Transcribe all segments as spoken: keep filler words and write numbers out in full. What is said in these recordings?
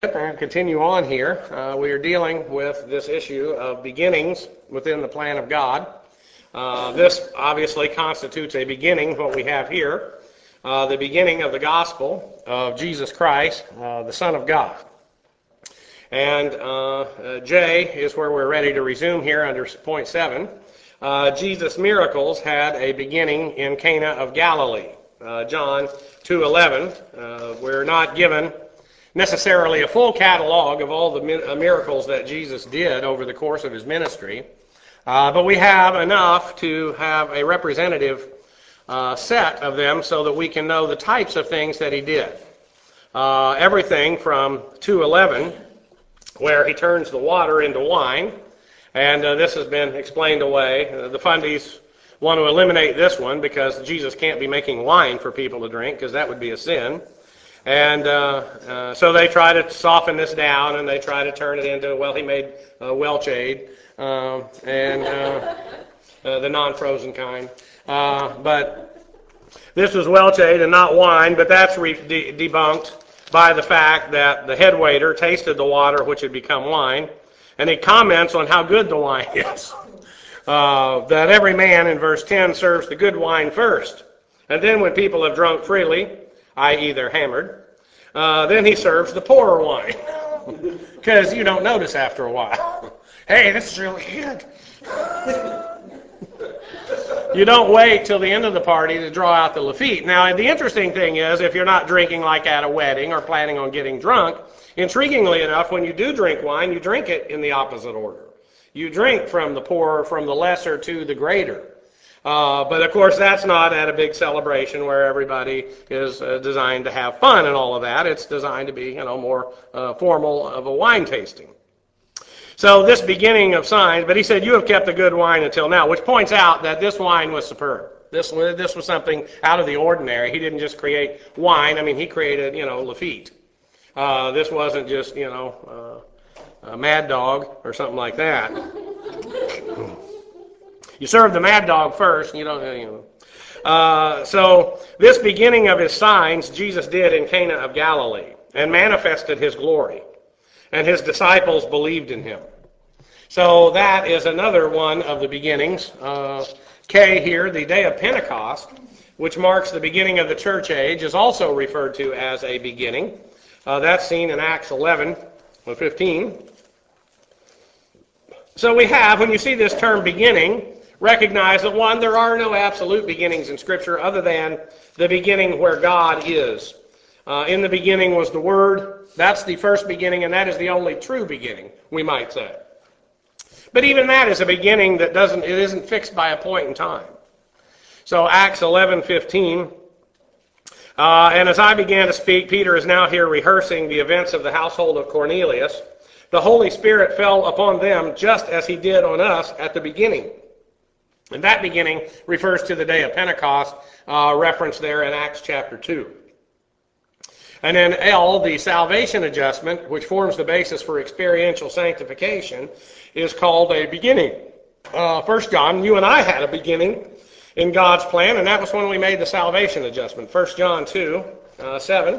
And continue on here. Uh, we are dealing with this issue of beginnings within the plan of God. Uh, this obviously constitutes a beginning, what we have here, uh, the beginning of the gospel of Jesus Christ, uh, the Son of God. And uh, uh, J is where we're ready to resume here under point seven. Uh, Jesus' miracles had a beginning in Cana of Galilee. Uh, John two eleven. Uh, we're not given necessarily a full catalog of all the miracles that Jesus did over the course of his ministry, uh, but we have enough to have a representative uh, set of them so that we can know the types of things that he did. Uh, everything from two eleven, where he turns the water into wine, and uh, this has been explained away. Uh, the fundies want to eliminate this one because Jesus can't be making wine for people to drink because that would be a sin. And uh, uh, so they try to soften this down, and they try to turn it into, well, he made uh, Welchade, uh, and uh, uh, the non-frozen kind. Uh, but this was Welchade and not wine, but that's re- de- debunked by the fact that the head waiter tasted the water, which had become wine, and he comments on how good the wine is. Uh, that every man, in verse ten, serves the good wine first. And then when people have drunk freely, that is they're hammered, uh, then he serves the poorer wine. Because you don't notice after a while. Hey, this is really good. You don't wait till the end of the party to draw out the Lafite. Now, the interesting thing is, if you're not drinking like at a wedding or planning on getting drunk, intriguingly enough, when you do drink wine, you drink it in the opposite order. You drink from the poorer, from the lesser to the greater. Uh, but of course, that's not at a big celebration where everybody is uh, designed to have fun and all of that. It's designed to be, you know, more uh, formal of a wine tasting. So this beginning of signs, but he said, you have kept the good wine until now, which points out that this wine was superb. This, this was something out of the ordinary. He didn't just create wine. I mean, he created, you know, Lafite. Uh, this wasn't just, you know, uh, a Mad Dog or something like that. You serve the Mad Dog first, you don't, you know. Uh, so this beginning of his signs, Jesus did in Cana of Galilee and manifested his glory. And his disciples believed in him. So that is another one of the beginnings. Uh, K here, the day of Pentecost, which marks the beginning of the church age, is also referred to as a beginning. Uh, that's seen in Acts eleven and fifteen. So we have, when you see this term beginning, recognize that, one, there are no absolute beginnings in Scripture other than the beginning where God is. Uh, in the beginning was the Word. That's the first beginning, and that is the only true beginning, we might say. But even that is a beginning that doesn't, it isn't fixed by a point in time. So Acts eleven fifteen, uh, and as I began to speak, Peter is now here rehearsing the events of the household of Cornelius. The Holy Spirit fell upon them just as he did on us at the beginning. And that beginning refers to the day of Pentecost, uh, referenced there in Acts chapter two. And then L, the salvation adjustment, which forms the basis for experiential sanctification, is called a beginning. Uh, First John, you and I had a beginning in God's plan, and that was when we made the salvation adjustment. First John two, uh, seven.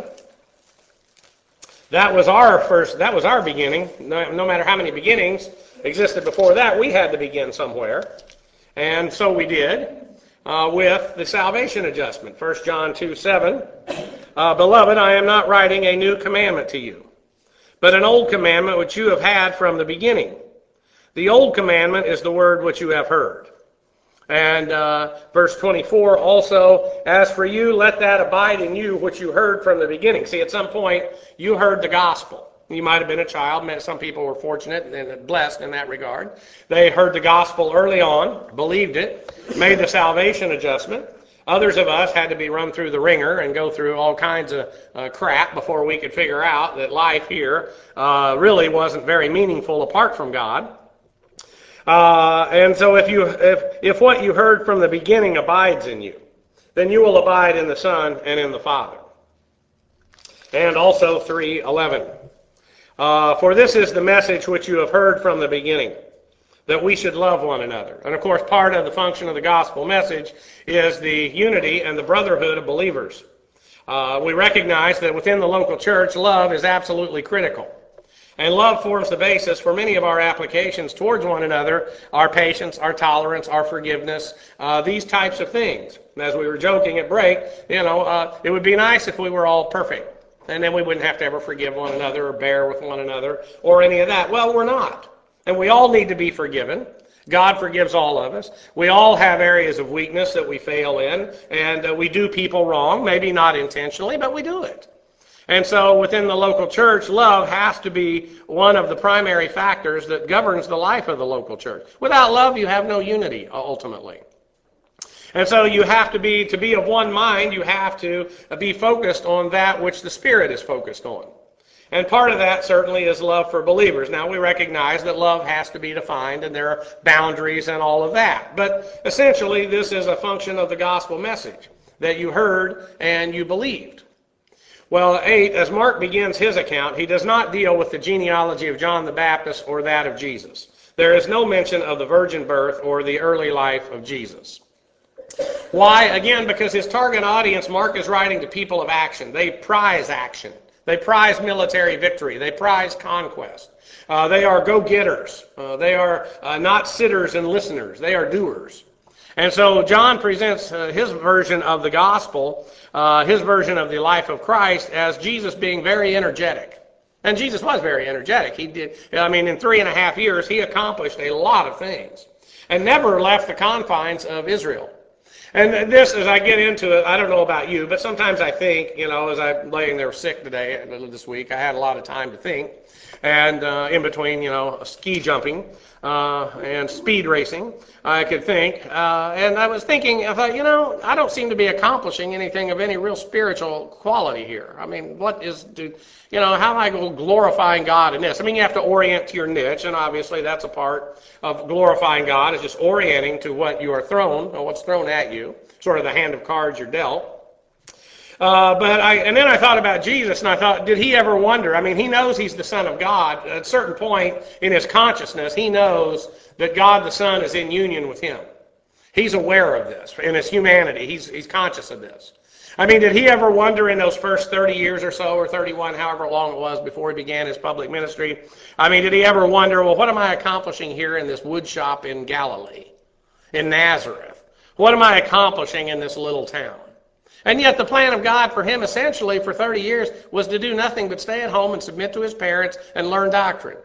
That was our first, that was our beginning. No, no matter how many beginnings existed before that, we had to begin somewhere. And so we did uh, with the salvation adjustment. First John two, seven. Uh, Beloved, I am not writing a new commandment to you, but an old commandment which you have had from the beginning. The old commandment is the word which you have heard. And uh, verse twenty-four also, as for you, let that abide in you which you heard from the beginning. See, at some point, you heard the gospel. You might have been a child. Some people were fortunate and blessed in that regard. They heard the gospel early on, believed it, made the salvation adjustment. Others of us had to be run through the ringer and go through all kinds of uh, crap before we could figure out that life here uh, really wasn't very meaningful apart from God. Uh, and so if you if if what you heard from the beginning abides in you, then you will abide in the Son and in the Father. And also three eleven. Uh, for this is the message which you have heard from the beginning, that we should love one another. And of course, part of the function of the gospel message is the unity and the brotherhood of believers. Uh, we recognize that within the local church, love is absolutely critical. And love forms the basis for many of our applications towards one another, our patience, our tolerance, our forgiveness, uh, these types of things. And as we were joking at break, you know, uh, it would be nice if we were all perfect. And then we wouldn't have to ever forgive one another or bear with one another or any of that. Well, we're not. And we all need to be forgiven. God forgives all of us. We all have areas of weakness that we fail in. And uh, we do people wrong, maybe not intentionally, but we do it. And so within the local church, love has to be one of the primary factors that governs the life of the local church. Without love, you have no unity, ultimately. And so you have to be, to be of one mind, you have to be focused on that which the Spirit is focused on. And part of that certainly is love for believers. Now, we recognize that love has to be defined, and there are boundaries and all of that. But essentially, this is a function of the gospel message that you heard and you believed. Well, eight, as Mark begins his account, he does not deal with the genealogy of John the Baptist or that of Jesus. There is no mention of the virgin birth or the early life of Jesus. Why? Again, because his target audience, Mark is writing to people of action. They prize action. They prize military victory. They prize conquest. Uh, they are go-getters. Uh, they are uh, not sitters and listeners. They are doers. And so John presents uh, his version of the gospel, uh, his version of the life of Christ, as Jesus being very energetic. And Jesus was very energetic. He did. I mean, in three and a half years, he accomplished a lot of things and never left the confines of Israel. And this, as I get into it, I don't know about you, but sometimes I think, you know, as I'm laying there sick today, this week, I had a lot of time to think. And uh, in between, you know, ski jumping uh, and speed racing, I could think. Uh, and I was thinking, I thought, you know, I don't seem to be accomplishing anything of any real spiritual quality here. I mean, what is, do, you know, how am I glorifying God in this? I mean, you have to orient to your niche, and obviously that's a part of glorifying God, is just orienting to what you are thrown, or what's thrown at you, sort of the hand of cards you're dealt. Uh, but I, and then I thought about Jesus, and I thought, did he ever wonder? I mean, he knows he's the Son of God. At a certain point in his consciousness, he knows that God the Son is in union with him. He's aware of this. In his humanity, he's, he's conscious of this. I mean, did he ever wonder in those first thirty years or so, or thirty-one, however long it was before he began his public ministry, I mean, did he ever wonder, well, what am I accomplishing here in this wood shop in Galilee, in Nazareth? What am I accomplishing in this little town? And yet the plan of God for him essentially for thirty years was to do nothing but stay at home and submit to his parents and learn doctrine.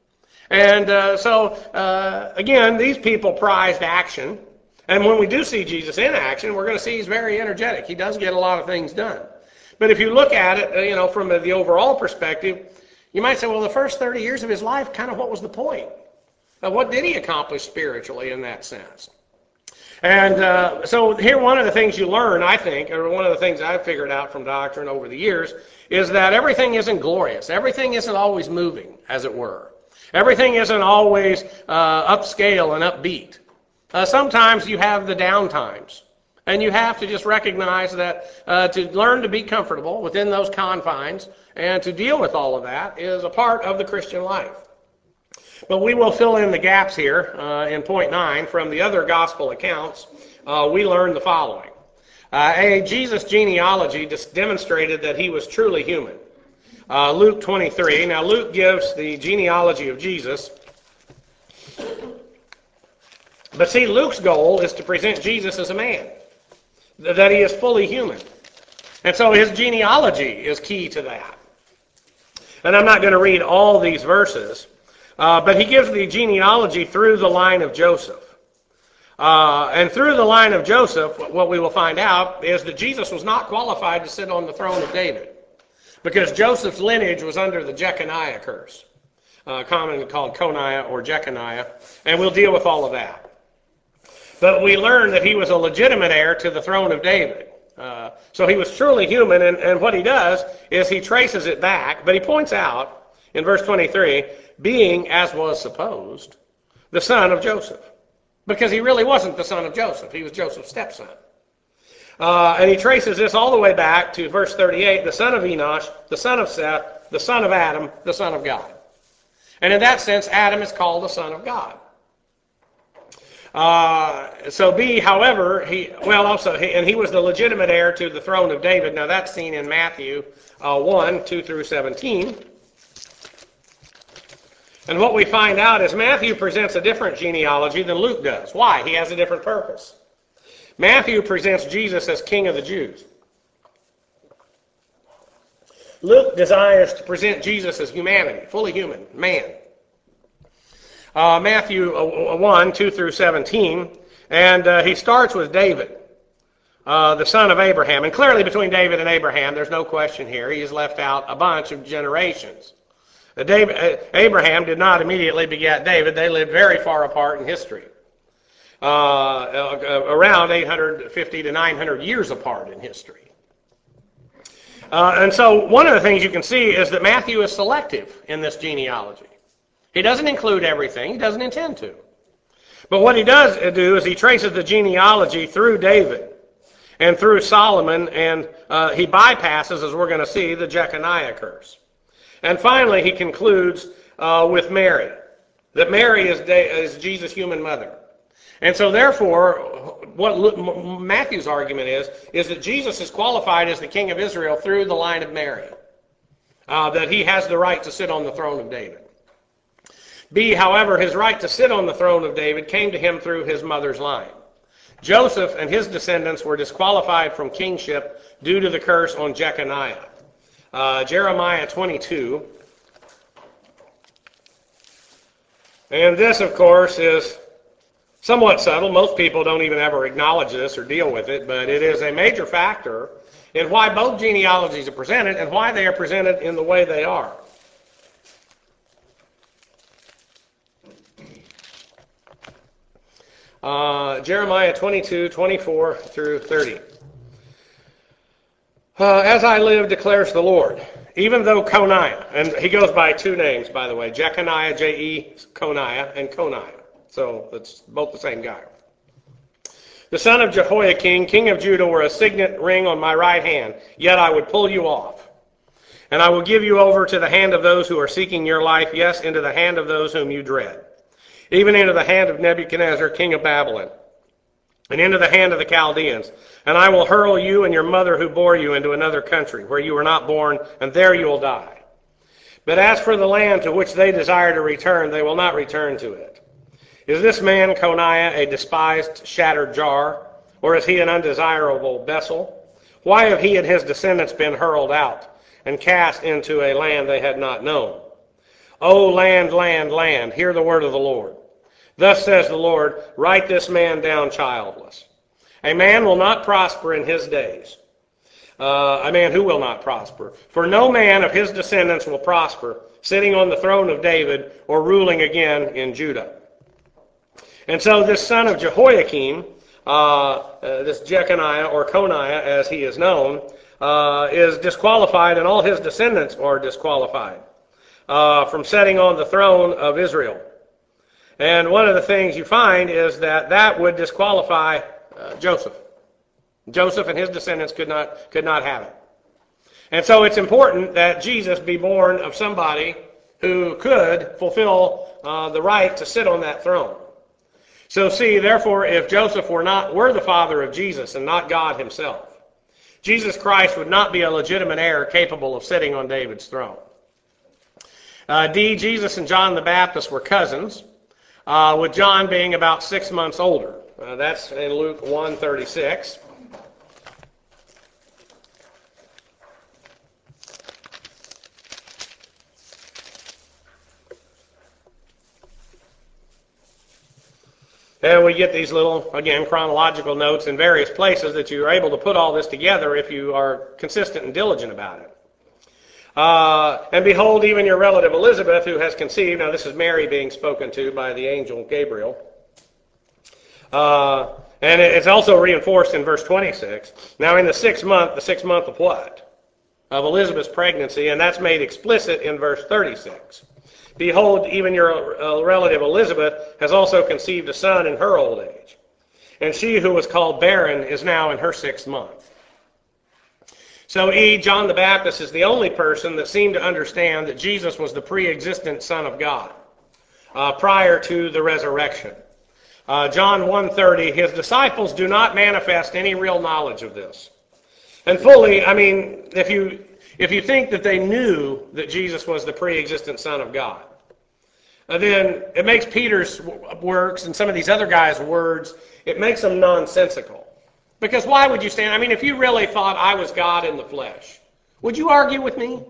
And uh, so, uh, again, these people prized action. And when we do see Jesus in action, we're going to see he's very energetic. He does get a lot of things done. But if you look at it, uh, you know, from the overall perspective, you might say, well, the first thirty years of his life, kind of what was the point? Uh, what did he accomplish spiritually in that sense? And uh, so here, one of the things you learn, I think, or one of the things I've figured out from doctrine over the years, is that everything isn't glorious. Everything isn't always moving, as it were. Everything isn't always uh, upscale and upbeat. Uh, sometimes you have the down times. And you have to just recognize that uh, to learn to be comfortable within those confines and to deal with all of that is a part of the Christian life. But we will fill in the gaps here uh, in point nine. From the other gospel accounts, uh, we learn the following. Uh, a, Jesus' genealogy just demonstrated that he was truly human. Uh, Luke twenty-three. Now, Luke gives the genealogy of Jesus. But see, Luke's goal is to present Jesus as a man, that he is fully human. And so his genealogy is key to that. And I'm not going to read all these verses. Uh, but he gives the genealogy through the line of Joseph. Uh, and through the line of Joseph, what we will find out is that Jesus was not qualified to sit on the throne of David, because Joseph's lineage was under the Jeconiah curse, uh, commonly called Coniah or Jeconiah, and we'll deal with all of that. But we learn that he was a legitimate heir to the throne of David. Uh, so he was truly human, and, and what he does is he traces it back, but he points out in verse twenty-three, being, as was supposed, the son of Joseph. Because he really wasn't the son of Joseph. He was Joseph's stepson. Uh, and he traces this all the way back to verse thirty-eight, the son of Enosh, the son of Seth, the son of Adam, the son of God. And in that sense, Adam is called the son of God. Uh, so B, however, he, well, also, he, and he was the legitimate heir to the throne of David. Now that's seen in Matthew uh, one, two through seventeen. And what we find out is Matthew presents a different genealogy than Luke does. Why? He has a different purpose. Matthew presents Jesus as King of the Jews. Luke desires to present Jesus as humanity, fully human, man. Uh, Matthew one, two through seventeen, and uh, he starts with David, uh, the son of Abraham. And clearly between David and Abraham, there's no question here. He has left out a bunch of generations. Uh, David, uh, Abraham did not immediately beget David. They lived very far apart in history. Uh, uh, around eight hundred fifty to nine hundred years apart in history. Uh, and so one of the things you can see is that Matthew is selective in this genealogy. He doesn't include everything. He doesn't intend to. But what he does do is he traces the genealogy through David and through Solomon, and uh, he bypasses, as we're going to see, the Jeconiah curse. And finally, he concludes uh, with Mary, that Mary is, da- is Jesus' human mother. And so therefore, what Matthew's argument is, is that Jesus is qualified as the King of Israel through the line of Mary, uh, that he has the right to sit on the throne of David. B, however, his right to sit on the throne of David came to him through his mother's line. Joseph and his descendants were disqualified from kingship due to the curse on Jeconiah. Uh, Jeremiah twenty-two. And this, of course, is somewhat subtle. Most people don't even ever acknowledge this or deal with it, but it is a major factor in why both genealogies are presented and why they are presented in the way they are. Uh, Jeremiah twenty-two, twenty-four through thirty. Uh, As I live, declares the Lord, even though Coniah, and he goes by two names, by the way, Jeconiah, J E, Coniah, and Coniah. So it's both the same guy. The son of Jehoiakim, king of Judah, were a signet ring on my right hand, yet I would pull you off. And I will give you over to the hand of those who are seeking your life, yes, into the hand of those whom you dread, even into the hand of Nebuchadnezzar, king of Babylon, and into the hand of the Chaldeans. And I will hurl you and your mother who bore you into another country, where you were not born, and there you will die. But as for the land to which they desire to return, they will not return to it. Is this man, Coniah, a despised, shattered jar, or is he an undesirable vessel? Why have he and his descendants been hurled out and cast into a land they had not known? O land, land, land, hear the word of the Lord. Thus says the Lord, write this man down childless. A man will not prosper in his days. Uh, a man who will not prosper. For no man of his descendants will prosper, sitting on the throne of David or ruling again in Judah. And so this son of Jehoiakim, uh, uh, this Jeconiah or Coniah as he is known, uh, is disqualified, and all his descendants are disqualified uh, from sitting on the throne of Israel. And one of the things you find is that that would disqualify uh, Joseph. Joseph and his descendants could not could not have it. And so it's important that Jesus be born of somebody who could fulfill uh, the right to sit on that throne. So see, therefore, if Joseph were not were the father of Jesus and not God himself, Jesus Christ would not be a legitimate heir capable of sitting on David's throne. Uh, D, Jesus and John the Baptist were cousins, uh, with John being about six months older. Uh, that's in Luke one thirty-six. And we get these little, again, chronological notes in various places that you're able to put all this together if you are consistent and diligent about it. Uh, and behold, even your relative Elizabeth, who has conceived, now this is Mary being spoken to by the angel Gabriel. Uh, and it's also reinforced in verse twenty-six. Now in the sixth month, the sixth month of what? Of Elizabeth's pregnancy, and that's made explicit in verse thirty-six. Behold, even your uh, relative Elizabeth has also conceived a son in her old age. And she who was called barren is now in her sixth month. So E, John the Baptist is the only person that seemed to understand that Jesus was the pre-existent Son of God uh, prior to the resurrection. Uh, John one thirty, his disciples do not manifest any real knowledge of this. And fully, I mean, if you if you think that they knew that Jesus was the pre-existent Son of God, uh, then it makes Peter's works and some of these other guys' words, it makes them nonsensical. Because why would you stand? I mean, if you really thought I was God in the flesh, would you argue with me?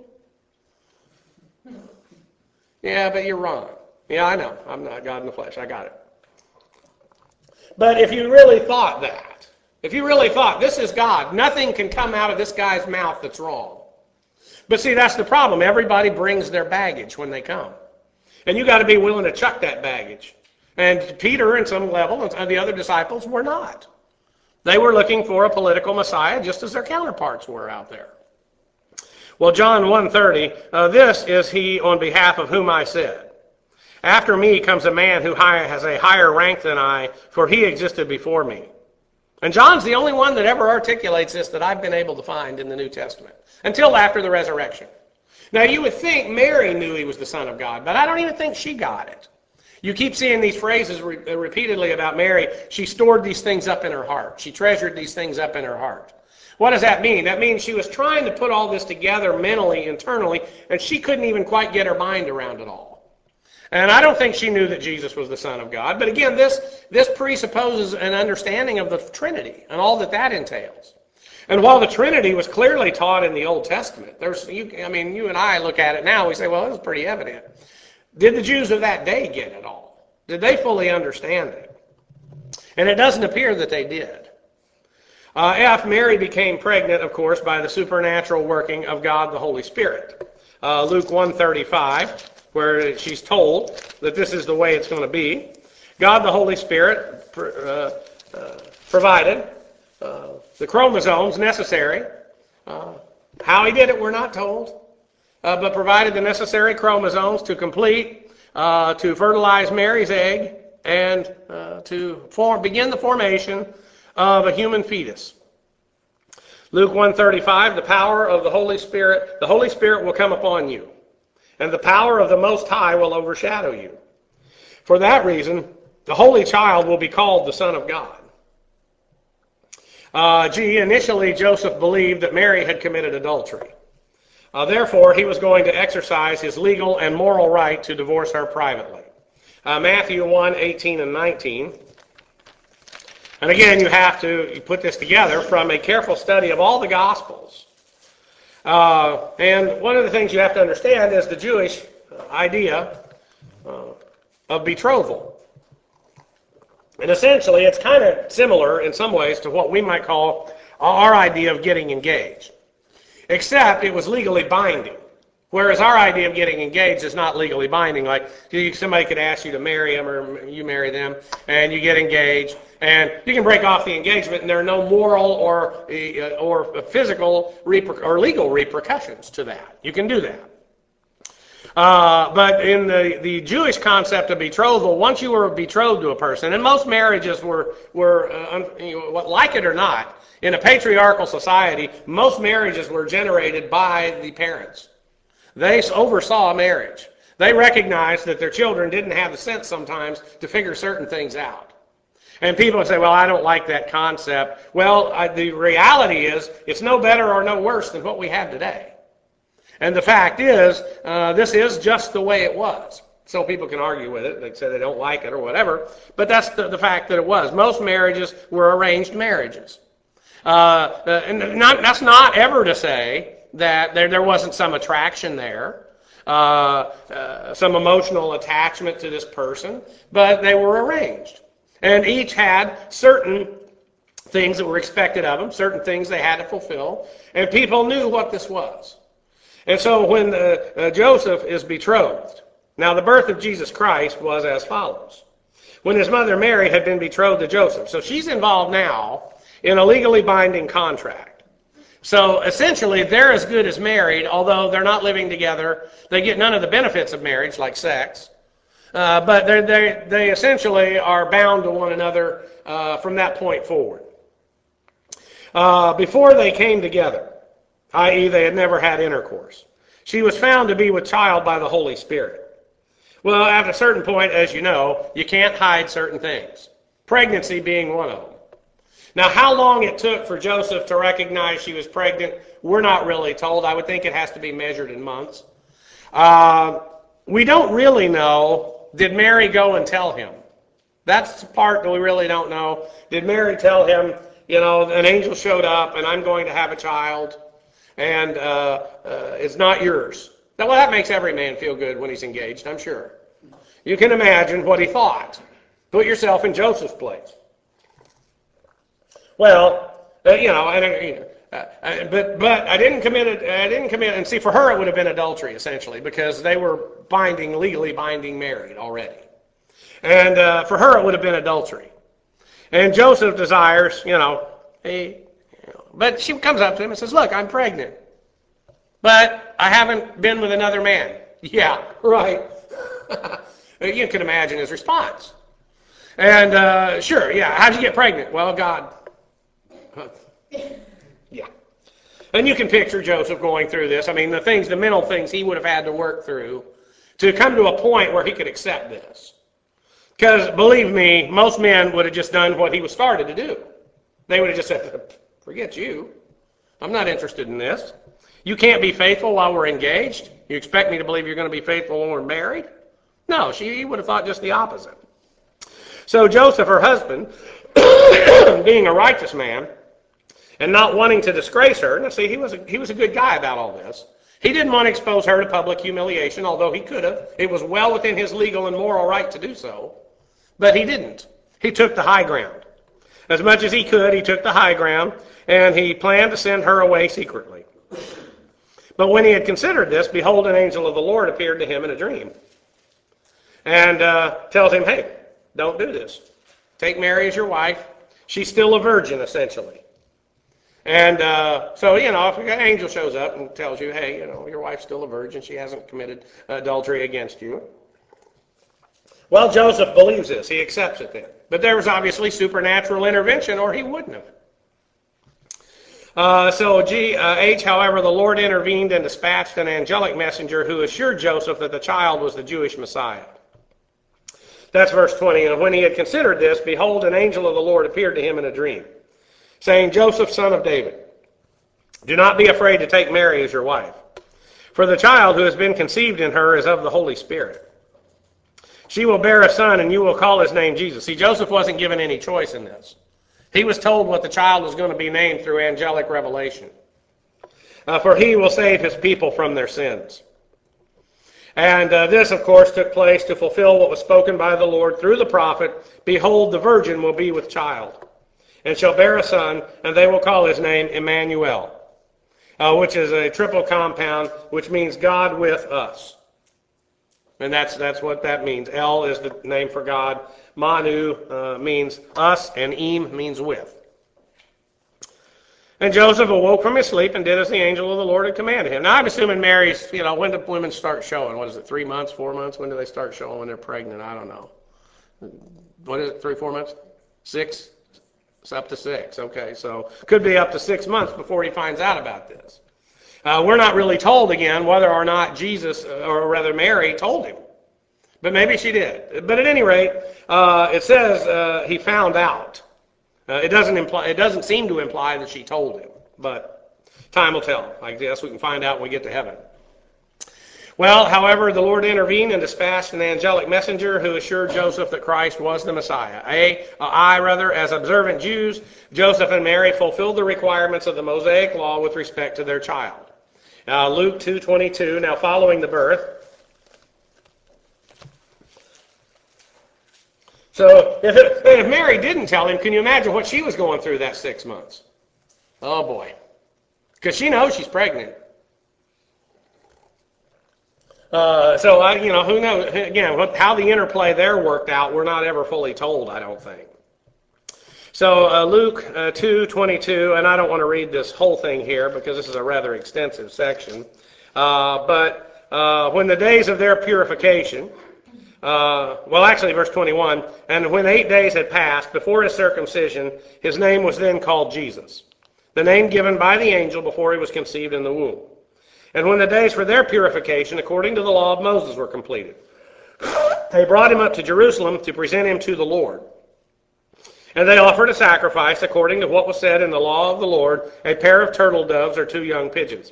Yeah, but you're wrong. Yeah, I know. I'm not God in the flesh. I got it. But if you really thought that, if you really thought this is God, nothing can come out of this guy's mouth that's wrong. But see, that's the problem. Everybody brings their baggage when they come. And you got to be willing to chuck that baggage. And Peter, in some level, and the other disciples were not. They were looking for a political Messiah, just as their counterparts were out there. Well, John one thirty, uh, this is he on behalf of whom I said, after me comes a man who has a higher rank than I, for he existed before me. And John's the only one that ever articulates this that I've been able to find in the New Testament, until after the resurrection. Now, you would think Mary knew he was the Son of God, but I don't even think she got it. You keep seeing these phrases re- repeatedly about Mary. She stored these things up in her heart. She treasured these things up in her heart. What does that mean? That means she was trying to put all this together mentally, internally, and she couldn't even quite get her mind around it all. And I don't think she knew that Jesus was the Son of God. But again, this, this presupposes an understanding of the Trinity and all that that entails. And while the Trinity was clearly taught in the Old Testament, there's, you, I mean, you and I look at it now, we say, well, it was pretty evident. Did the Jews of that day get it all? Did they fully understand it? And it doesn't appear that they did. Uh, F, Mary became pregnant, of course, by the supernatural working of God the Holy Spirit. Uh, Luke one thirty-five, where she's told that this is the way it's going to be. God the Holy Spirit pr- uh, uh, provided uh, the chromosomes necessary. Uh, how he did it, we're not told. Uh, but provided the necessary chromosomes to complete, uh, to fertilize Mary's egg, and uh, to form, begin the formation of a human fetus. Luke one thirty-five, the power of the Holy Spirit, the Holy Spirit will come upon you, and the power of the Most High will overshadow you. For that reason, the Holy Child will be called the Son of God. Uh, G, initially Joseph believed that Mary had committed adultery. Uh, therefore, he was going to exercise his legal and moral right to divorce her privately. Uh, Matthew one eighteen and nineteen. And again, you have to you put this together from a careful study of all the Gospels. Uh, and one of the things you have to understand is the Jewish idea uh, of betrothal. And essentially, it's kind of similar in some ways to what we might call our idea of getting engaged. Except it was legally binding. Whereas our idea of getting engaged is not legally binding. Like somebody could ask you to marry them or you marry them and you get engaged. And you can break off the engagement and there are no moral or or physical or legal repercussions to that. You can do that. Uh, but in the, the Jewish concept of betrothal, once you were betrothed to a person, and most marriages were, were uh, you know, like it or not, in a patriarchal society, most marriages were generated by the parents. They oversaw marriage. They recognized that their children didn't have the sense sometimes to figure certain things out. And people say, well, I don't like that concept. Well, I, the reality is it's no better or no worse than what we have today. And the fact is, uh, this is just the way it was. So people can argue with it. They say they don't like it or whatever. But that's the, the fact that it was. Most marriages were arranged marriages. Uh, and not, that's not ever to say that there, there wasn't some attraction there, uh, uh, some emotional attachment to this person, but they were arranged. And each had certain things that were expected of them, certain things they had to fulfill, and people knew what this was. And so when uh, uh, Joseph is betrothed, now the birth of Jesus Christ was as follows. When his mother Mary had been betrothed to Joseph, so she's involved now in a legally binding contract. So essentially they're as good as married, although they're not living together. They get none of the benefits of marriage, like sex. Uh, but they're, they're, they essentially are bound to one another uh, from that point forward. Uh, before they came together, that is they had never had intercourse, she was found to be with child by the Holy Spirit. Well, at a certain point, as you know, you can't hide certain things. Pregnancy being one of them. Now, how long it took for Joseph to recognize she was pregnant, we're not really told. I would think it has to be measured in months. Uh, we don't really know did Mary go and tell him? That's the part that we really don't know. Did Mary tell him, you know, an angel showed up and I'm going to have a child and uh, uh, it's not yours? Now, well, that makes every man feel good when he's engaged, I'm sure. You can imagine what he thought. Put yourself in Joseph's place. Well, uh, you know, and, uh, uh, but but I didn't commit it. I didn't commit. And see, for her, it would have been adultery essentially because they were binding, legally binding, married already. And uh, for her, it would have been adultery. And Joseph desires, you know, he, you know, but she comes up to him and says, "Look, I'm pregnant, but I haven't been with another man." Yeah, right. You can imagine his response. And uh, sure, yeah. How'd you get pregnant? Well, God. Yeah. And you can picture Joseph going through this. I mean, the things, the mental things he would have had to work through to come to a point where he could accept this. Because, believe me, most men would have just done what he was started to do. They would have just said, forget you. I'm not interested in this. You can't be faithful while we're engaged? You expect me to believe you're going to be faithful when we're married? No, she he would have thought just the opposite. So Joseph, her husband, being a righteous man, and not wanting to disgrace her, now see, he was a, he was a good guy about all this. He didn't want to expose her to public humiliation, although he could have. It was well within his legal and moral right to do so. But he didn't. He took the high ground. As much as he could, he took the high ground, and he planned to send her away secretly. But when he had considered this, behold, an angel of the Lord appeared to him in a dream, and uh, tells him, hey, don't do this. Take Mary as your wife. She's still a virgin, essentially. And uh, so, you know, if an angel shows up and tells you, hey, you know, your wife's still a virgin, she hasn't committed adultery against you. Well, Joseph believes this. He accepts it then. But there was obviously supernatural intervention, or he wouldn't have. Uh, so, G, uh, H, however, the Lord intervened and dispatched an angelic messenger who assured Joseph that the child was the Jewish Messiah. That's verse twenty. And when he had considered this, behold, an angel of the Lord appeared to him in a dream, saying, Joseph, son of David, do not be afraid to take Mary as your wife, for the child who has been conceived in her is of the Holy Spirit. She will bear a son, and you will call his name Jesus. See, Joseph wasn't given any choice in this. He was told what the child was going to be named through angelic revelation. Uh, for he will save his people from their sins. And uh, this, of course, took place to fulfill what was spoken by the Lord through the prophet. Behold, the virgin will be with child, and shall bear a son, and they will call his name Emmanuel, uh, which is a triple compound, which means God with us. And that's that's what that means. El is the name for God. Manu uh, means us, and Em means with. And Joseph awoke from his sleep and did as the angel of the Lord had commanded him. Now, I'm assuming Mary's, you know, when do women start showing? What is it, three months, four months? When do they start showing when they're pregnant? I don't know. What is it, three, four months? Six? It's up to six. Okay, so could be up to six months before he finds out about this. Uh, we're not really told, again, whether or not Jesus, or rather Mary, told him. But maybe she did. But at any rate, uh, it says uh, he found out. Uh, it doesn't imply. It doesn't seem to imply that she told him. But time will tell. I guess we can find out when we get to heaven. Well, however, the Lord intervened and dispatched an angelic messenger who assured Joseph that Christ was the Messiah. A, uh, I, rather, as observant Jews, Joseph and Mary fulfilled the requirements of the Mosaic law with respect to their child. Uh, Luke two twenty-two, now following the birth. So if, it, if Mary didn't tell him, can you imagine what she was going through that six months? Oh, boy. Because she knows she's pregnant. Uh, so, I, you know, who knows? Again, what, how the interplay there worked out, we're not ever fully told, I don't think. So uh, Luke uh, two twenty-two, and I don't want to read this whole thing here because this is a rather extensive section. Uh, but uh, when the days of their purification... Uh, well, actually, verse twenty-one, and when eight days had passed before his circumcision, his name was then called Jesus, the name given by the angel before he was conceived in the womb. And when the days for their purification, according to the law of Moses, were completed, they brought him up to Jerusalem to present him to the Lord. And they offered a sacrifice according to what was said in the law of the Lord, a pair of turtle doves or two young pigeons.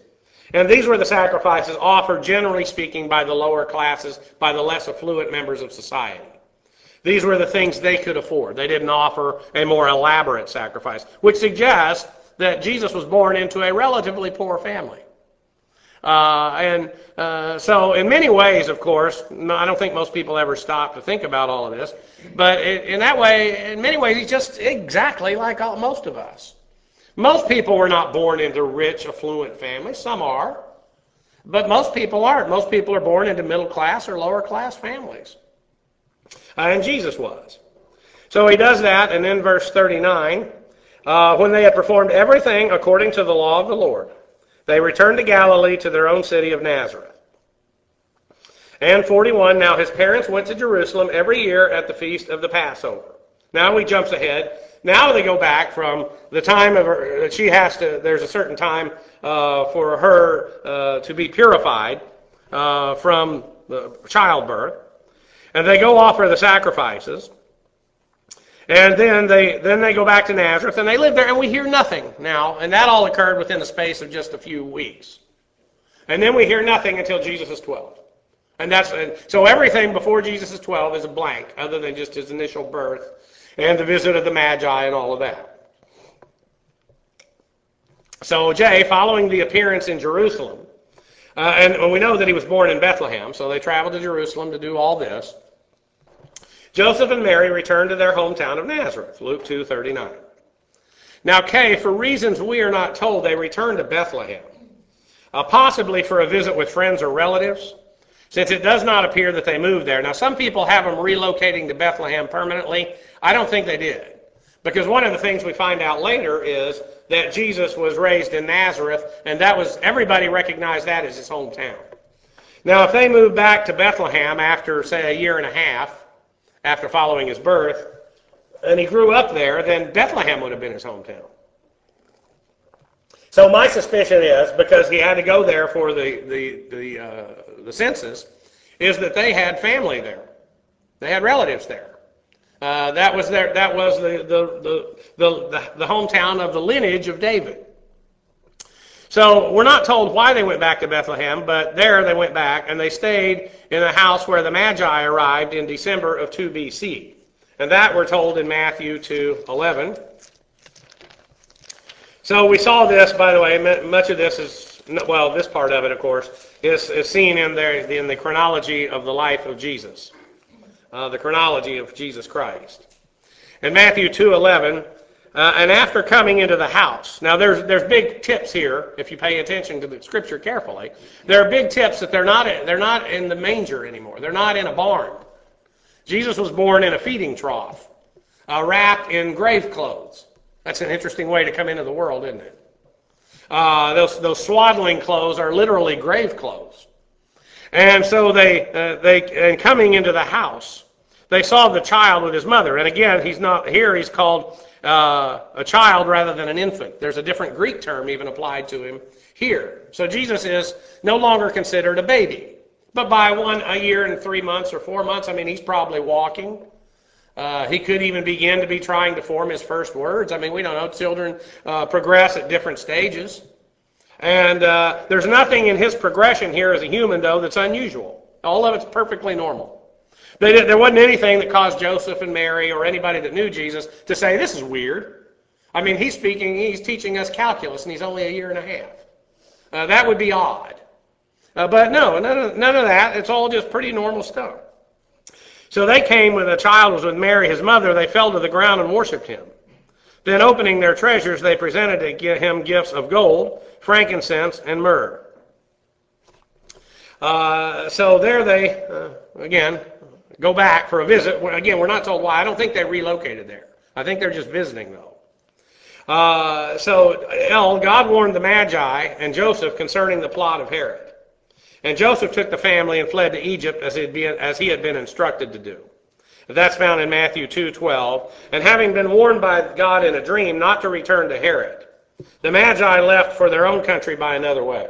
And these were the sacrifices offered, generally speaking, by the lower classes, by the less affluent members of society. These were the things they could afford. They didn't offer a more elaborate sacrifice, which suggests that Jesus was born into a relatively poor family. Uh, and uh, so in many ways, of course, no, I don't think most people ever stop to think about all of this, but in, in that way, in many ways, he's just exactly like all, most of us. Most people were not born into rich, affluent families. Some are. But most people aren't. Most people are born into middle class or lower class families. Uh, and Jesus was. So he does that, and then verse thirty-nine, uh, when they had performed everything according to the law of the Lord, they returned to Galilee to their own city of Nazareth. And forty-one, now his parents went to Jerusalem every year at the feast of the Passover. Now he jumps ahead. Now they go back from the time of her, she has to, there's a certain time uh, for her uh, to be purified uh, from the childbirth. And they go offer the sacrifices. And then they then they go back to Nazareth, and they live there, and we hear nothing now. And that all occurred within the space of just a few weeks. And then we hear nothing until Jesus is twelve. And that's and so everything before Jesus is twelve is a blank, other than just his initial birth and the visit of the Magi and all of that. So Jay, following the appearance in Jerusalem, uh, and we know that he was born in Bethlehem, so they traveled to Jerusalem to do all this. Joseph and Mary returned to their hometown of Nazareth, Luke two thirty-nine. Now, Kay, for reasons we are not told, they returned to Bethlehem, uh, possibly for a visit with friends or relatives, since it does not appear that they moved there. Now, some people have them relocating to Bethlehem permanently. I don't think they did, because one of the things we find out later is that Jesus was raised in Nazareth, and that was everybody recognized that as his hometown. Now, if they moved back to Bethlehem after, say, a year and a half, after following his birth, and he grew up there, then Bethlehem would have been his hometown. So my suspicion is, because he had to go there for the the the, uh, the census, is that they had family there. They had relatives there. Uh, that was their that was the the, the the the the hometown of the lineage of David. So we're not told why they went back to Bethlehem, but there they went back, and they stayed in the house where the Magi arrived in December of two B C. And that we're told in Matthew two eleven. So we saw this, by the way, much of this is, well, this part of it, of course, is, is seen in the, in the chronology of the life of Jesus, uh, the chronology of Jesus Christ. In Matthew two eleven, uh, and after coming into the house, now there's there's big tips here if you pay attention to the Scripture carefully. There are big tips that they're not they're not in the manger anymore. They're not in a barn. Jesus was born in a feeding trough, uh, wrapped in grave clothes. That's an interesting way to come into the world, isn't it? Uh, those those swaddling clothes are literally grave clothes. And so they uh, they and coming into the house, they saw the child with his mother. And again, he's not here. He's called uh, a child rather than an infant. There's a different Greek term even applied to him here. So Jesus is no longer considered a baby, but by one a year and three months or four months, I mean, he's probably walking. Uh, he could even begin to be trying to form his first words. I mean, we don't know. Children uh, progress at different stages. And uh, there's nothing in his progression here as a human, though, that's unusual. All of it's perfectly normal. They did, there wasn't anything that caused Joseph and Mary or anybody that knew Jesus to say, this is weird. I mean, he's speaking, he's teaching us calculus, and he's only a year and a half. Uh, that would be odd. Uh, but no, none of, none of that. It's all just pretty normal stuff. So they came when the child was with Mary, his mother. They fell to the ground and worshipped him. Then opening their treasures, they presented to him gifts of gold, frankincense, and myrrh. Uh, so there they, uh, again, go back for a visit. Again, we're not told why. I don't think they relocated there. I think they're just visiting, though. Uh, so El, God warned the Magi and Joseph concerning the plot of Herod. And Joseph took the family and fled to Egypt as he had been, as he had been instructed to do. That's found in Matthew two twelve. And having been warned by God in a dream not to return to Herod, the Magi left for their own country by another way.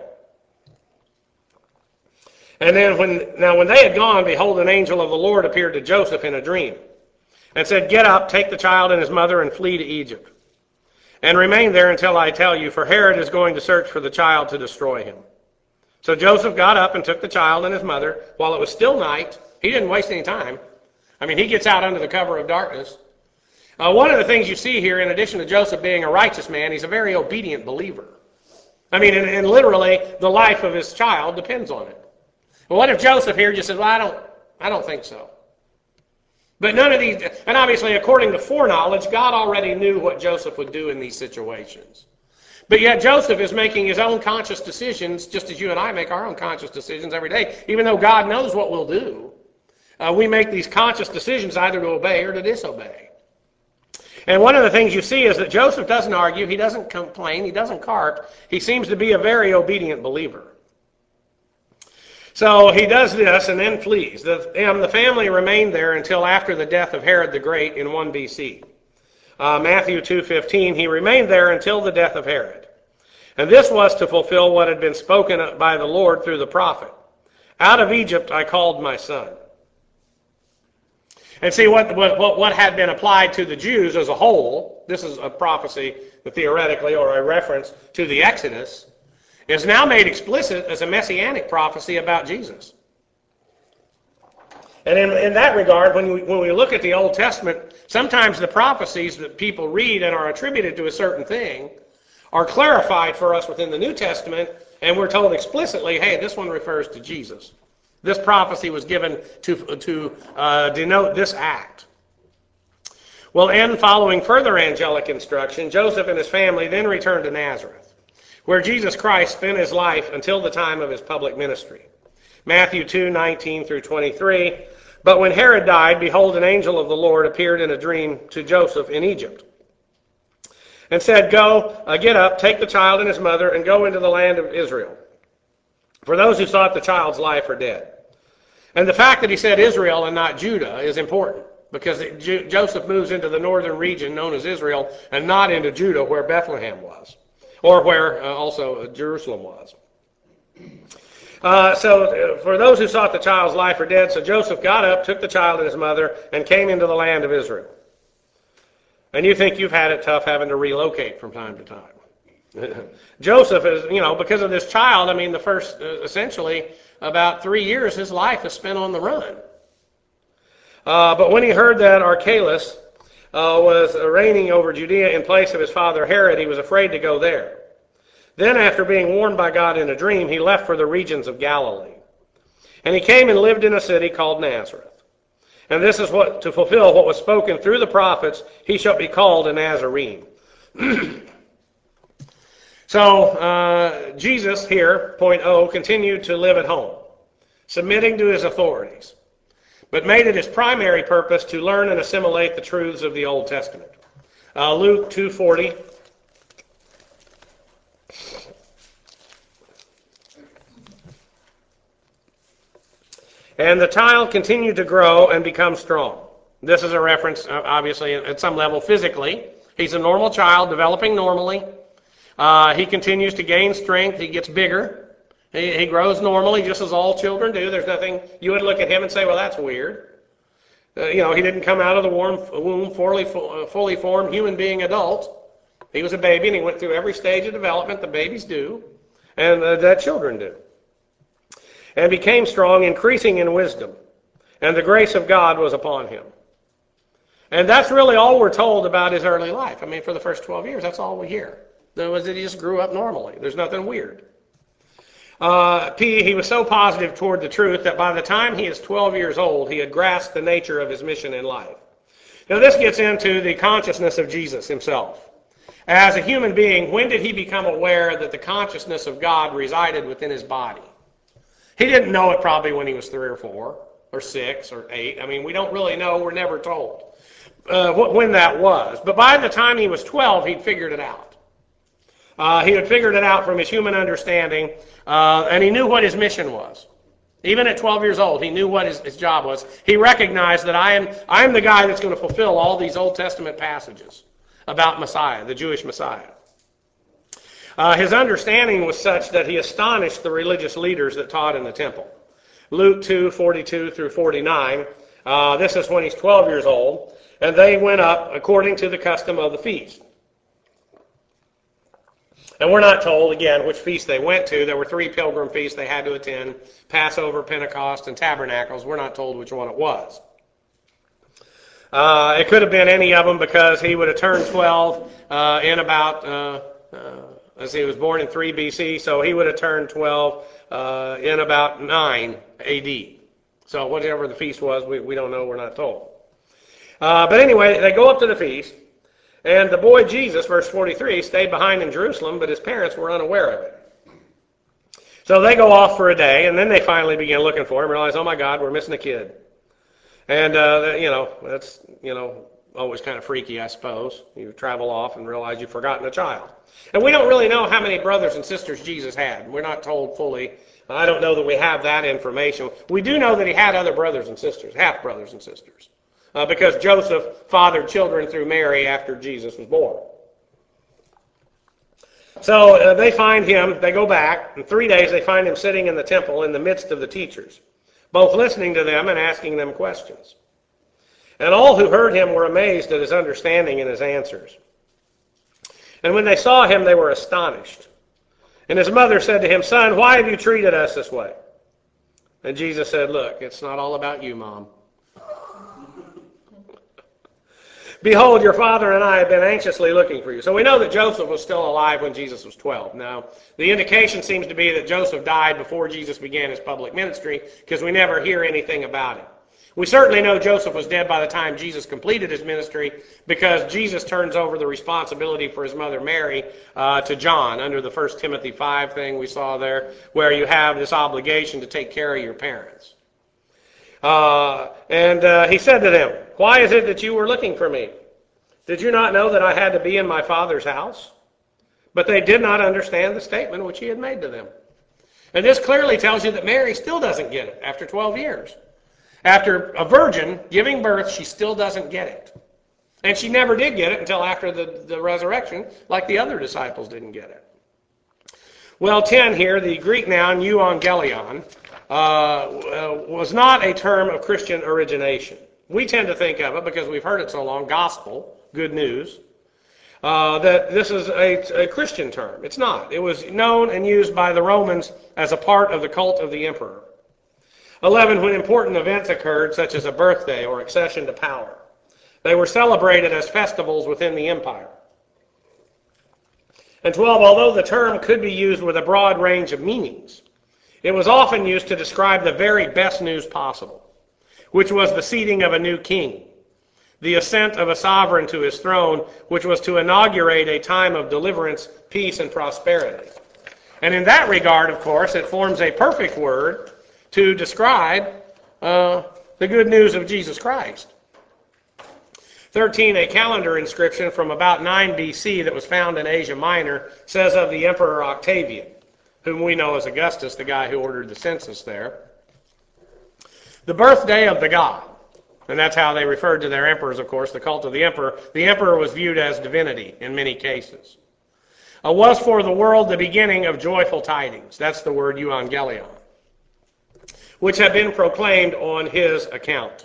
And then when now when they had gone, behold, an angel of the Lord appeared to Joseph in a dream and said, get up, take the child and his mother and flee to Egypt. And remain there until I tell you, for Herod is going to search for the child to destroy him. So Joseph got up and took the child and his mother while it was still night. He didn't waste any time. I mean, he gets out under the cover of darkness. Uh, one of the things you see here, in addition to Joseph being a righteous man, he's a very obedient believer. I mean, and, and literally, the life of his child depends on it. Well, what if Joseph here just says, well, I don't, I don't think so. But none of these, and obviously, according to foreknowledge, God already knew what Joseph would do in these situations. But yet Joseph is making his own conscious decisions, just as you and I make our own conscious decisions every day. Even though God knows what we'll do, uh, we make these conscious decisions either to obey or to disobey. And one of the things you see is that Joseph doesn't argue, he doesn't complain, he doesn't carp. He seems to be a very obedient believer. So he does this and then flees. The, and the family remained there until after the death of Herod the Great in one B C. Uh, Matthew two fifteen, he remained there until the death of Herod. And this was to fulfill what had been spoken by the Lord through the prophet. Out of Egypt I called my son. And see, what, what, what had been applied to the Jews as a whole, this is a prophecy theoretically or a reference to the Exodus, is now made explicit as a messianic prophecy about Jesus. And in, in that regard, when we, when we look at the Old Testament, sometimes the prophecies that people read and are attributed to a certain thing are clarified for us within the New Testament, and we're told explicitly, hey, this one refers to Jesus. This prophecy was given to, to uh, denote this act. Well, and following further angelic instruction, Joseph and his family then returned to Nazareth, where Jesus Christ spent his life until the time of his public ministry. Matthew two nineteen through twenty-three. But when Herod died, behold, an angel of the Lord appeared in a dream to Joseph in Egypt, and said, Go, uh, get up, take the child and his mother, and go into the land of Israel. For those who sought the child's life are dead. And the fact that he said Israel and not Judah is important, because it, Ju- Joseph moves into the northern region known as Israel and not into Judah where Bethlehem was, or where uh, also uh, Jerusalem was. Uh, so uh, for those who sought the child's life are dead, so Joseph got up, took the child and his mother, and came into the land of Israel. And you think you've had it tough having to relocate from time to time. Joseph is, you know, because of this child, I mean, the first, uh, essentially, about three years, his life is spent on the run. Uh, but when he heard that Archelaus uh, was reigning over Judea in place of his father Herod, he was afraid to go there. Then, after being warned by God in a dream, he left for the regions of Galilee. And he came and lived in a city called Nazareth. And this is what to fulfill what was spoken through the prophets, he shall be called a Nazarene. So, uh, Jesus here, point O, continued to live at home, submitting to his authorities, but made it his primary purpose to learn and assimilate the truths of the Old Testament. Uh, Luke two forty. And the child continued to grow and become strong. This is a reference, obviously, at some level physically. He's a normal child, developing normally. Uh, he continues to gain strength. He gets bigger. He, he grows normally, just as all children do. There's nothing, you would look at him and say, well, that's weird. Uh, you know, he didn't come out of the womb fully, fully formed human being adult. He was a baby, and he went through every stage of development that babies do, and uh, that children do. And became strong, increasing in wisdom. And the grace of God was upon him. And that's really all we're told about his early life. I mean, for the first twelve years, that's all we hear. That was that he just grew up normally. There's nothing weird. Uh, P, he was so positive toward the truth that by the time he is twelve years old, he had grasped the nature of his mission in life. Now, this gets into the consciousness of Jesus himself. As a human being, when did he become aware that the consciousness of God resided within his body? He didn't know it probably when he was three or four or six or eight. I mean, we don't really know. We're never told uh, when that was. But by the time he was twelve, he'd figured it out. Uh, he had figured it out from his human understanding, uh, and he knew what his mission was. Even at twelve years old, he knew what his, his job was. He recognized that I am, I am the guy that's going to fulfill all these Old Testament passages about Messiah, the Jewish Messiah. Uh, his understanding was such that he astonished the religious leaders that taught in the temple. Luke two forty-two through forty-nine, uh, this is when he's twelve years old, and they went up according to the custom of the feast. And we're not told, again, which feast they went to. There were three pilgrim feasts they had to attend: Passover, Pentecost, and Tabernacles. We're not told which one it was. Uh, it could have been any of them, because he would have turned twelve uh, in about, uh, uh, as he was born in three B C, so he would have turned twelve uh, in about nine A D. So whatever the feast was, we, we don't know, we're not told. Uh, but anyway, they go up to the feast, and the boy Jesus, verse forty-three, stayed behind in Jerusalem, but his parents were unaware of it. So they go off for a day, and then they finally begin looking for him, realize, oh my God, we're missing a kid. And, uh, you know, that's, you know, always kind of freaky, I suppose. You travel off and realize you've forgotten a child. And we don't really know how many brothers and sisters Jesus had. We're not told fully. I don't know that we have that information. We do know that he had other brothers and sisters, half-brothers and sisters, uh, because Joseph fathered children through Mary after Jesus was born. So uh, they find him, they go back. In three days they find him sitting in the temple in the midst of the teachers, both listening to them and asking them questions. And all who heard him were amazed at his understanding and his answers. And when they saw him, they were astonished. And his mother said to him, Son, why have you treated us this way? And Jesus said, Look, it's not all about you, Mom. Behold, your father and I have been anxiously looking for you. So we know that Joseph was still alive when Jesus was twelve. Now, the indication seems to be that Joseph died before Jesus began his public ministry, because we never hear anything about him. We certainly know Joseph was dead by the time Jesus completed his ministry, because Jesus turns over the responsibility for his mother Mary uh, to John under the First Timothy five thing we saw there, where you have this obligation to take care of your parents. Uh, and uh, he said to them, Why is it that you were looking for me? Did you not know that I had to be in my Father's house? But they did not understand the statement which he had made to them. And this clearly tells you that Mary still doesn't get it after twelve years. After a virgin giving birth, she still doesn't get it. And she never did get it until after the, the resurrection, like the other disciples didn't get it. Well, ten here, the Greek noun euangelion, uh, was not a term of Christian origination. We tend to think of it, because we've heard it so long, gospel, good news, uh, that this is a, a Christian term. It's not. It was known and used by the Romans as a part of the cult of the emperor. eleven, when important events occurred, such as a birthday or accession to power, they were celebrated as festivals within the empire. And twelve, although the term could be used with a broad range of meanings, it was often used to describe the very best news possible, which was the seating of a new king, the ascent of a sovereign to his throne, which was to inaugurate a time of deliverance, peace, and prosperity. And in that regard, of course, it forms a perfect word to describe uh, the good news of Jesus Christ. thirteen, a calendar inscription from about nine B C that was found in Asia Minor says of the Emperor Octavian, whom we know as Augustus, the guy who ordered the census there, the birthday of the god. And that's how they referred to their emperors, of course, the cult of the emperor. The emperor was viewed as divinity in many cases. Uh, was for the world the beginning of joyful tidings. That's the word euangelion, which had been proclaimed on his account.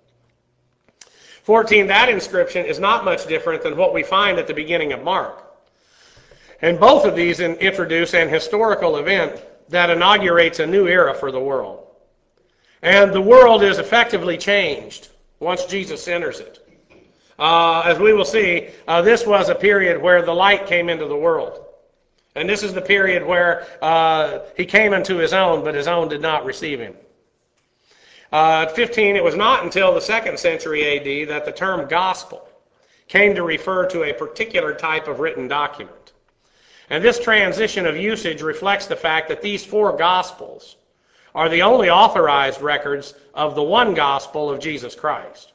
fourteen, that inscription is not much different than what we find at the beginning of Mark. And both of these introduce an historical event that inaugurates a new era for the world. And the world is effectively changed once Jesus enters it. Uh, as we will see, uh, this was a period where the light came into the world. And this is the period where uh, he came into his own, but his own did not receive him. Uh, at fifteen, it was not until the second century A D that the term gospel came to refer to a particular type of written document. And this transition of usage reflects the fact that these four gospels are the only authorized records of the one gospel of Jesus Christ.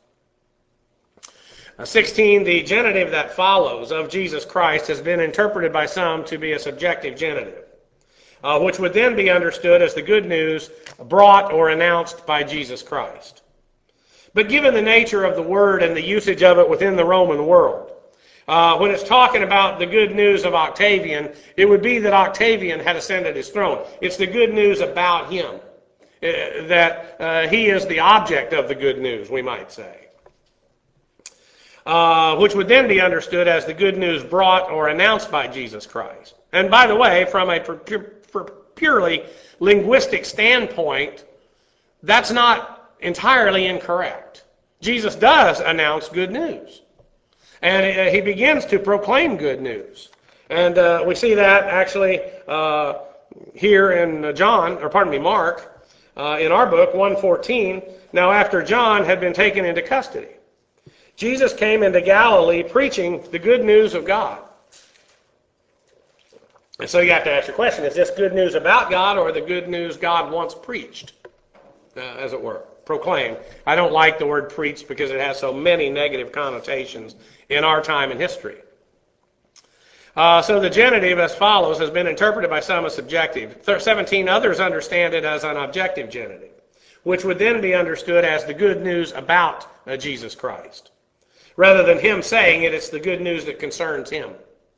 Uh, sixteen, the genitive that follows of Jesus Christ has been interpreted by some to be a subjective genitive, uh, which would then be understood as the good news brought or announced by Jesus Christ. But given the nature of the word and the usage of it within the Roman world, uh, when it's talking about the good news of Octavian, it would be that Octavian had ascended his throne. It's the good news about him, uh, that uh, he is the object of the good news, we might say. uh, which would then be understood as the good news brought or announced by Jesus Christ. And by the way, from a purely linguistic standpoint, that's not entirely incorrect. Jesus does announce good news. And he begins to proclaim good news. And uh, we see that actually uh, here in John, or pardon me, Mark, uh, in our book, one fourteen. Now after John had been taken into custody, Jesus came into Galilee preaching the good news of God. And so you have to ask your question, is this good news about God or the good news God once preached, uh, as it were, proclaimed? I don't like the word preached because it has so many negative connotations in our time in history. Uh, so the genitive as follows has been interpreted by some as subjective. seventeen others understand it as an objective genitive, which would then be understood as the good news about uh, Jesus Christ. Rather than him saying it, it's the good news that concerns him.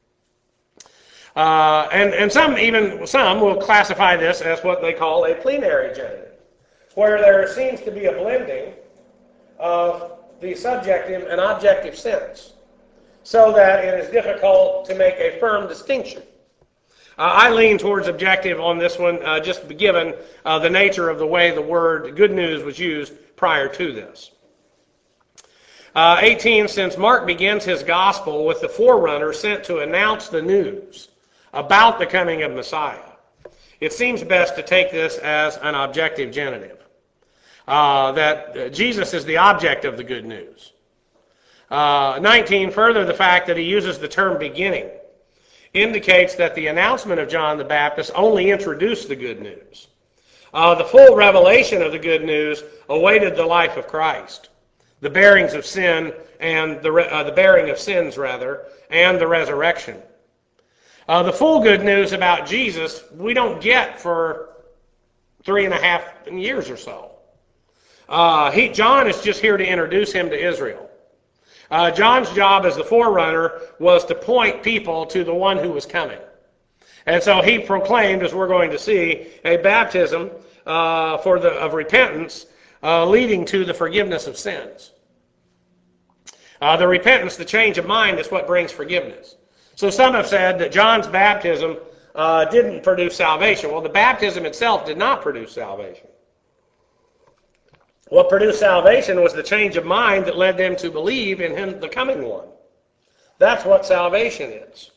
Uh, and, and some, even some, will classify this as what they call a plenary genitive, where there seems to be a blending of the subjective and objective sense, so that it is difficult to make a firm distinction. Uh, I lean towards objective on this one, uh, just given uh, the nature of the way the word good news was used prior to this. Uh, eighteen, since Mark begins his gospel with the forerunner sent to announce the news about the coming of Messiah, it seems best to take this as an objective genitive, uh, that Jesus is the object of the good news. Uh, nineteen, further, the fact that he uses the term beginning indicates that the announcement of John the Baptist only introduced the good news. Uh, the full revelation of the good news awaited the life of Christ, the bearings of sin and the, uh, the bearing of sins rather, and the resurrection. Uh, the full good news about Jesus we don't get for three and a half years or so. Uh, he, John is just here to introduce him to Israel. Uh, John's job as the forerunner was to point people to the one who was coming. And so he proclaimed, as we're going to see, a baptism uh, for the, of repentance uh, leading to the forgiveness of sins. Uh, the repentance, the change of mind, is what brings forgiveness. So some have said that John's baptism uh, didn't produce salvation. Well, the baptism itself did not produce salvation. What produced salvation was the change of mind that led them to believe in him, the coming one. That's what salvation is.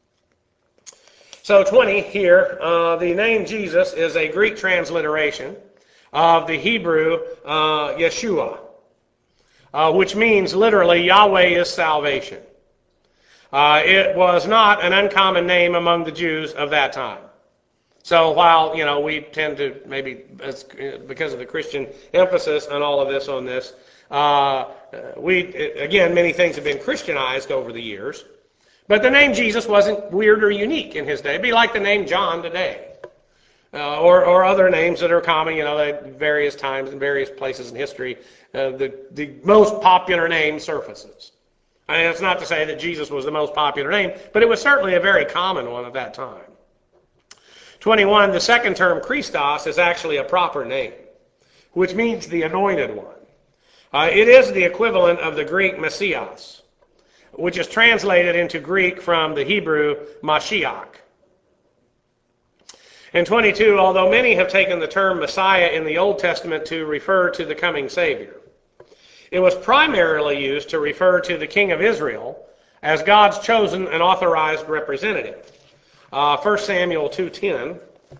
So twenty here, uh, the name Jesus is a Greek transliteration of the Hebrew uh, Yeshua, uh, which means literally Yahweh is salvation. Uh, it was not an uncommon name among the Jews of that time. So while, you know, we tend to maybe, as, because of the Christian emphasis on all of this on this, uh, we, again, many things have been Christianized over the years. But the name Jesus wasn't weird or unique in his day. It'd be like the name John today. Uh, or, or other names that are common, you know, at various times in various places in history. Uh, the, the most popular name surfaces. I mean, it's not to say that Jesus was the most popular name, but it was certainly a very common one at that time. twenty-one, the second term, Christos, is actually a proper name, which means the anointed one. Uh, it is the equivalent of the Greek Messias, which is translated into Greek from the Hebrew Mashiach. And twenty-two, although many have taken the term Messiah in the Old Testament to refer to the coming Savior, it was primarily used to refer to the King of Israel as God's chosen and authorized representative. Uh, First Samuel two ten.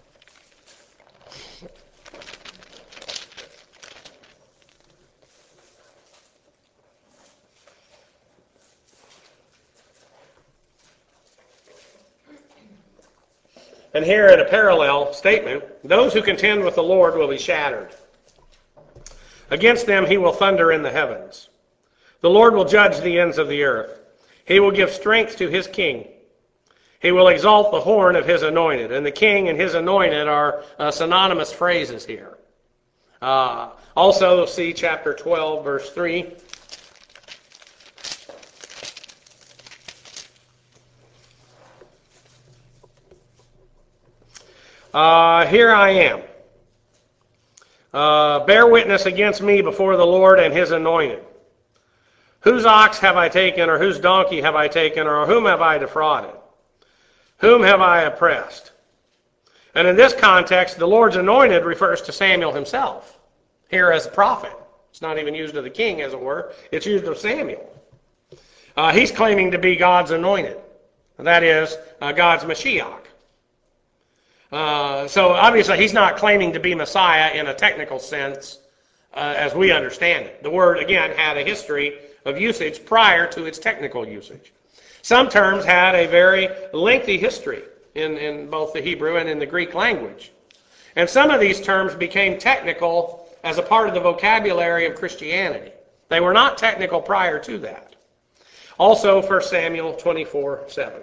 And here in a parallel statement, those who contend with the Lord will be shattered. Against them he will thunder in the heavens. The Lord will judge the ends of the earth. He will give strength to his king. He will exalt the horn of his anointed. And the king and his anointed are uh, synonymous phrases here. Uh, also, see chapter twelve, verse three. Uh, here I am. Uh, bear witness against me before the Lord and his anointed, Whose ox have I taken, or whose donkey have I taken, or whom have I defrauded? Whom have I oppressed? And in this context, the Lord's anointed refers to Samuel himself, here as a prophet. It's not even used of the king, as it were. It's used of Samuel. Uh, he's claiming to be God's anointed. That is, uh, God's Mashiach. Uh, so obviously he's not claiming to be Messiah in a technical sense uh, as we understand it. The word, again, had a history of usage prior to its technical usage. Some terms had a very lengthy history in, in both the Hebrew and in the Greek language. And some of these terms became technical as a part of the vocabulary of Christianity. They were not technical prior to that. Also, First Samuel twenty-four seven.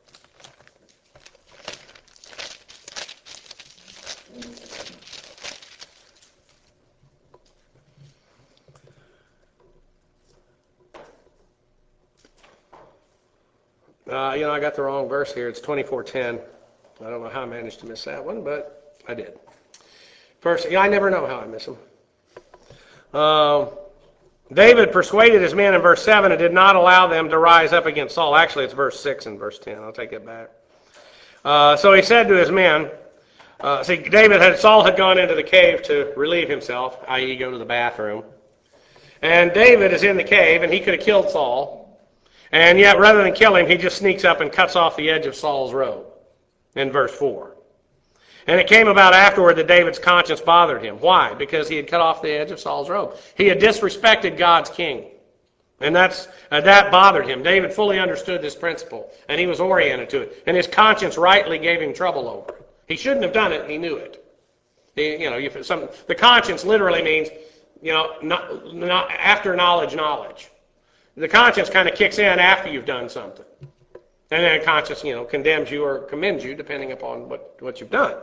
Uh, you know, I got the wrong verse here. It's twenty-four ten. I don't know how I managed to miss that one, but I did. First, yeah, I never know how I miss them. Uh, David persuaded his men in verse seven and did not allow them to rise up against Saul. Actually, it's verse six and verse ten. I'll take it back. Uh, so he said to his men, uh, see, David had, Saul had gone into the cave to relieve himself, that is go to the bathroom. And David is in the cave, and he could have killed Saul. And yet, rather than kill him, he just sneaks up and cuts off the edge of Saul's robe in verse four. And it came about afterward that David's conscience bothered him. Why? Because he had cut off the edge of Saul's robe. He had disrespected God's king. And that's uh, that bothered him. David fully understood this principle, and he was oriented to it. And his conscience rightly gave him trouble over it. He shouldn't have done it, and he knew it. He, you know, if some, the conscience literally means, you know, not, not, after knowledge, knowledge. The conscience kind of kicks in after you've done something. And then conscience, you know, condemns you or commends you depending upon what, what you've done.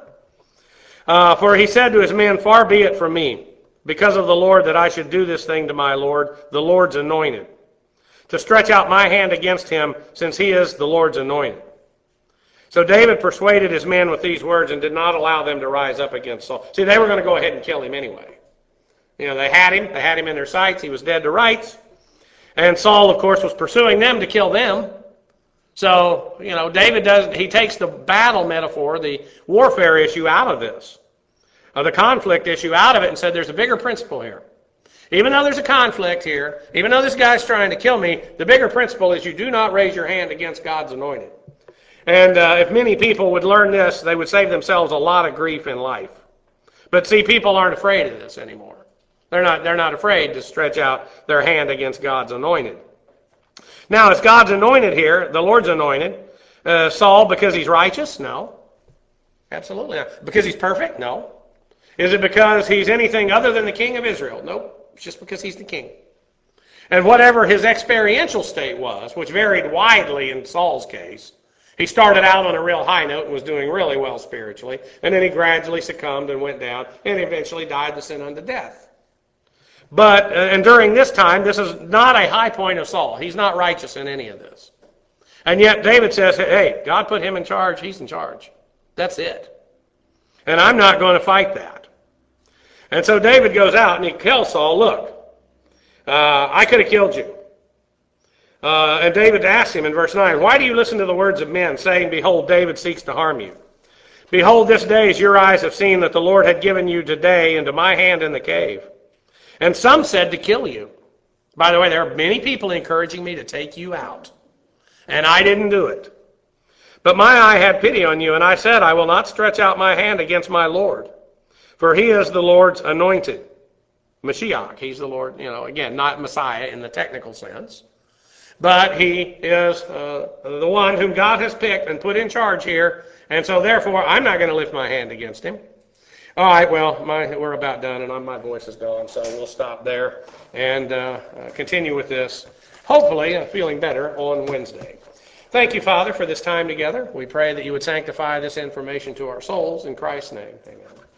Uh, for he said to his men, far be it from me, because of the Lord, that I should do this thing to my Lord, the Lord's anointed, to stretch out my hand against him, since he is the Lord's anointed. So David persuaded his men with these words and did not allow them to rise up against Saul. See, they were going to go ahead and kill him anyway. You know, they had him. They had him in their sights. He was dead to rights. And Saul, of course, was pursuing them to kill them. So, you know, David does, he takes the battle metaphor, the warfare issue out of this, of the conflict issue out of it, and said there's a bigger principle here. Even though there's a conflict here, even though this guy's trying to kill me, the bigger principle is you do not raise your hand against God's anointed. And uh, if many people would learn this, they would save themselves a lot of grief in life. But see, people aren't afraid of this anymore. They're not, they're not afraid to stretch out their hand against God's anointed. Now, is God's anointed here, the Lord's anointed, uh, Saul because he's righteous? No. Absolutely not. Because he's perfect? No. Is it because he's anything other than the king of Israel? Nope. It's just because he's the king. And whatever his experiential state was, which varied widely in Saul's case, he started out on a real high note and was doing really well spiritually, and then he gradually succumbed and went down, and eventually died the sin unto death. But, and during this time, this is not a high point of Saul. He's not righteous in any of this. And yet David says, hey, God put him in charge, he's in charge. That's it. And I'm not going to fight that. And so David goes out and he tells Saul, look, uh, I could have killed you. Uh, and David asks him in verse nine, why do you listen to the words of men, saying, behold, David seeks to harm you? Behold, this day as your eyes have seen that the Lord had given you today into my hand in the cave. And some said to kill you. By the way, there are many people encouraging me to take you out. And I didn't do it. But my eye had pity on you, and I said, I will not stretch out my hand against my Lord. For he is the Lord's anointed. Mashiach, he's the Lord, you know, again, not Messiah in the technical sense. But he is uh, the one whom God has picked and put in charge here. And so therefore, I'm not going to lift my hand against him. All right, well, my, we're about done, and my voice is gone, so we'll stop there and uh, uh, continue with this, hopefully uh, feeling better on Wednesday. Thank you, Father, for this time together. We pray that you would sanctify this information to our souls. In Christ's name, amen.